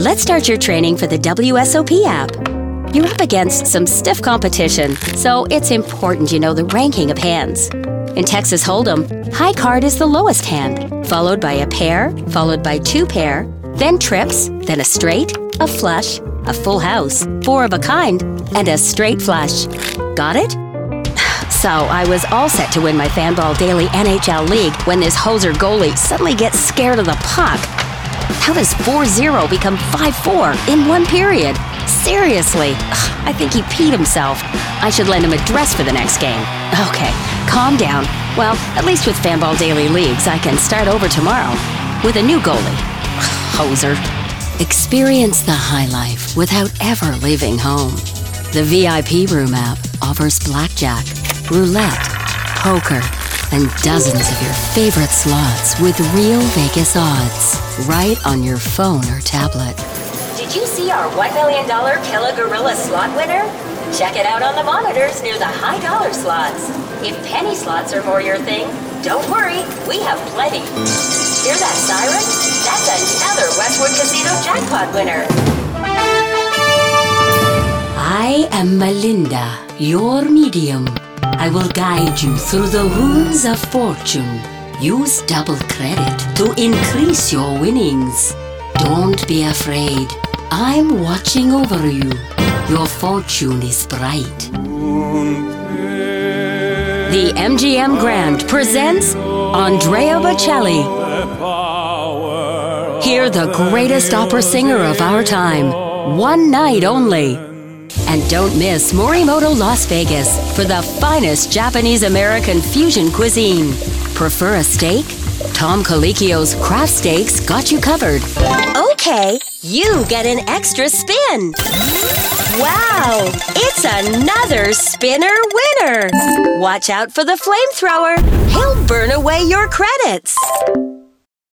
Let's start your training for the WSOP app. You're up against some stiff competition, so it's important you know the ranking of hands. In Texas Hold'em, high card is the lowest hand, followed by a pair, followed by two pair, then trips, then a straight, a flush, a full house, four of a kind, and a straight flush. Got it? So I was all set to win my Fanball Daily NHL League when this hoser goalie suddenly gets scared of the puck. How does 4-0 become 5-4 in one period? Seriously, I think he peed himself. I should lend him a dress for the next game. Okay, calm down. Well, at least with Fanball Daily Leagues, I can start over tomorrow with a new goalie. Hoser. Experience the high life without ever leaving home. The VIP Room app offers blackjack, roulette, poker, and dozens of your favorite slots with real Vegas odds right on your phone or tablet. Did you see our $1 million Killer Gorilla slot winner? Check it out on the monitors near the high dollar slots. If penny slots are more your thing, don't worry, we have plenty. Hear that siren? That's another Westwood Casino jackpot winner. I am Melinda, your medium. I will guide you through the runes of fortune. Use double credit to increase your winnings. Don't be afraid. I'm watching over you. Your fortune is bright. The MGM Grand presents Andrea Bocelli. Hear the greatest opera singer of our time, one night only. And don't miss Morimoto Las Vegas for the finest Japanese-American fusion cuisine. Prefer a steak? Tom Colicchio's Craft Steaks got you covered. Okay, you get an extra spin. Wow, it's another spinner winner. Watch out for the flamethrower. He'll burn away your credits.